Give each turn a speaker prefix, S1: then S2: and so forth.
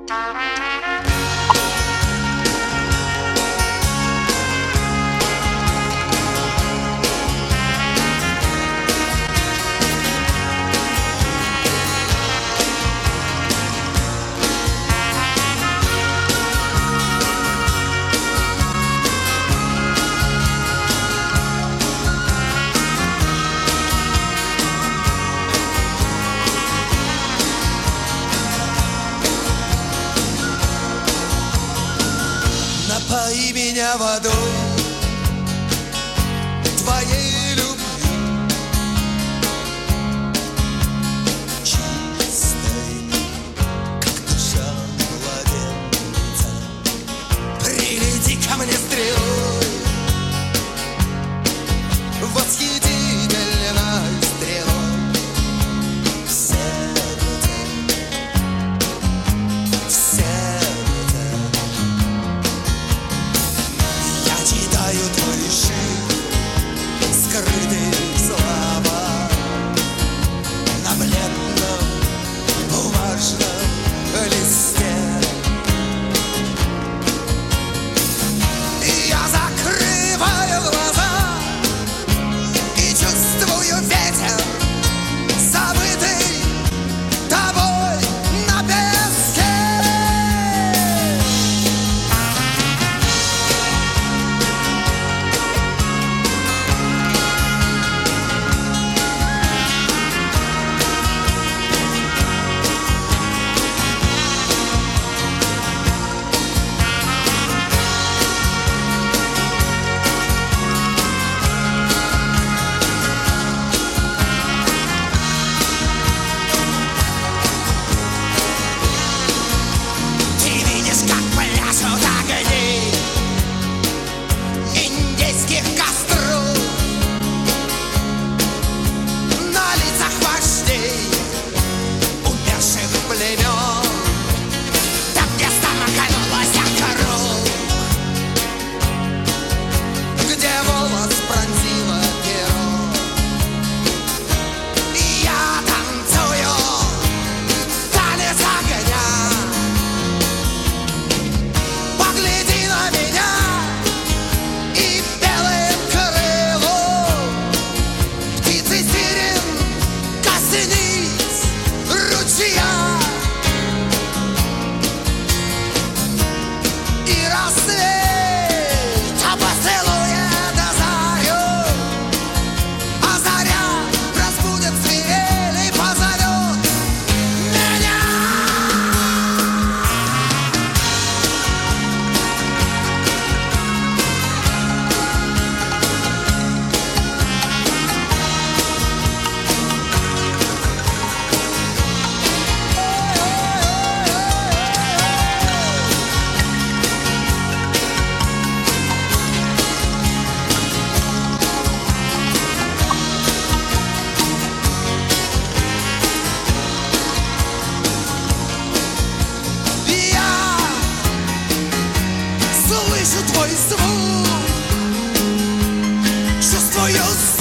S1: Напои меня водой твоей любви, чистой, как душа младенца. Прилети ко мне стрелой, восхитительной стрелой в сердце, в сердце. Я читаю твой шифр, скрытые слова на бледном бумажном листе. И я закрываю глаза и чувствую ветер, забытый тобой на песке. Ты видишь, как пляшут огни индейских костров на лицах вождей умерших племен. Там, где стомаканулась кровь, где волос пронзила перо. И я танцую танец огня. Погляди на меня и белым крылом птицы сирен коснись ручья. И рассвет поцелует зарю, а заря разбудит свирель и позовет меня. Я слышу твой звук, чувствую